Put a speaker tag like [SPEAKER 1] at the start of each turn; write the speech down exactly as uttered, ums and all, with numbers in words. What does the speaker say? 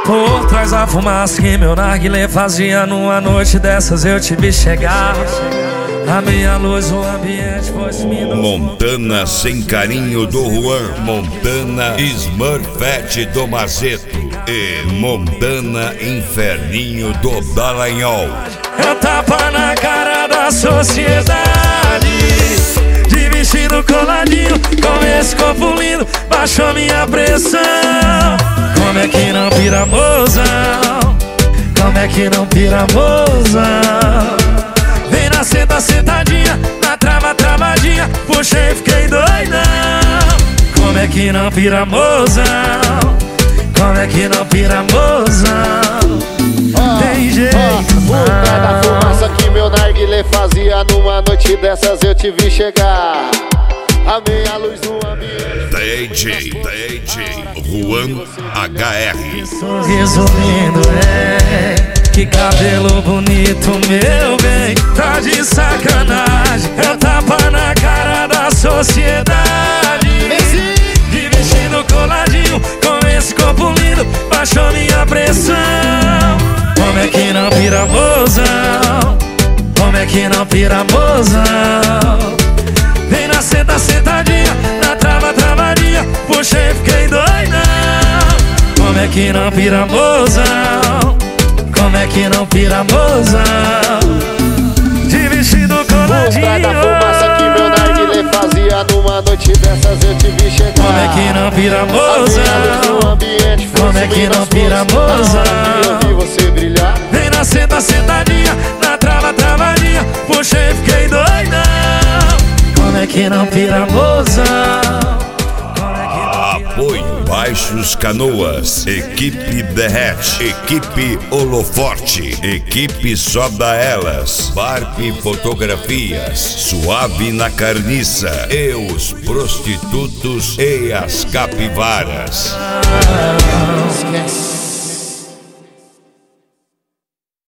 [SPEAKER 1] Por trás da fumaça que meu narguilé fazia, numa noite dessas eu te vi chegar. A minha luz, o ambiente foi sumindo.
[SPEAKER 2] Montana sem carinho do Juan, Montana Smurfette do Mazeto e Montana Inferninho do Dallagnol.
[SPEAKER 1] Eu tapa na cara da sociedade, de vestido coladinho, com esse corpo lindo, baixou minha pressão. Como é que não pira, mozão? Como é que não pira, mozão? Vem na senta, sentadinha, na trava, travadinha, puxei, fiquei doidão. Como é que não pira, mozão? Como é que não pira, mozão? Tem jeito
[SPEAKER 3] oh, por trás da fumaça que meu narguilé fazia, numa noite dessas eu te vi chegar. A meia luz no ambiente.
[SPEAKER 2] D J, D J Juan H R.
[SPEAKER 1] Sorriso lindo, é. Que cabelo bonito, meu bem. Tá de sacanagem. Eu tapa na cara da sociedade, de vestido coladinho, com esse corpo lindo, baixou minha pressão. Como é que não pira, mozão? Como é que não pira, mozão? Vem na senta, sentadinha, na trava, travadinha, puxei, fiquei doidão. Como é que não pira, mozão? Como é que não pira, mozão? De vestido coladinho.
[SPEAKER 3] Por trás da fumaça que meu narguilé fazia, numa noite dessas eu te vi chegar.
[SPEAKER 1] Como é que não pira, mozão? Como é que não pira, mozão?
[SPEAKER 3] Eu vi você brilhar.
[SPEAKER 1] Vem na senta, sentadinha, na trava, travadinha, puxei, fiquei doidão. Como é que não pira, mozão?
[SPEAKER 2] Apoio Baixos Canoas, Equipe Derrete, Equipe Holoforte, Equipe Só da Elas, Barp Fotografias, Suave na Carniça e os Prostitutos e as Capivaras.
[SPEAKER 3] Esquece.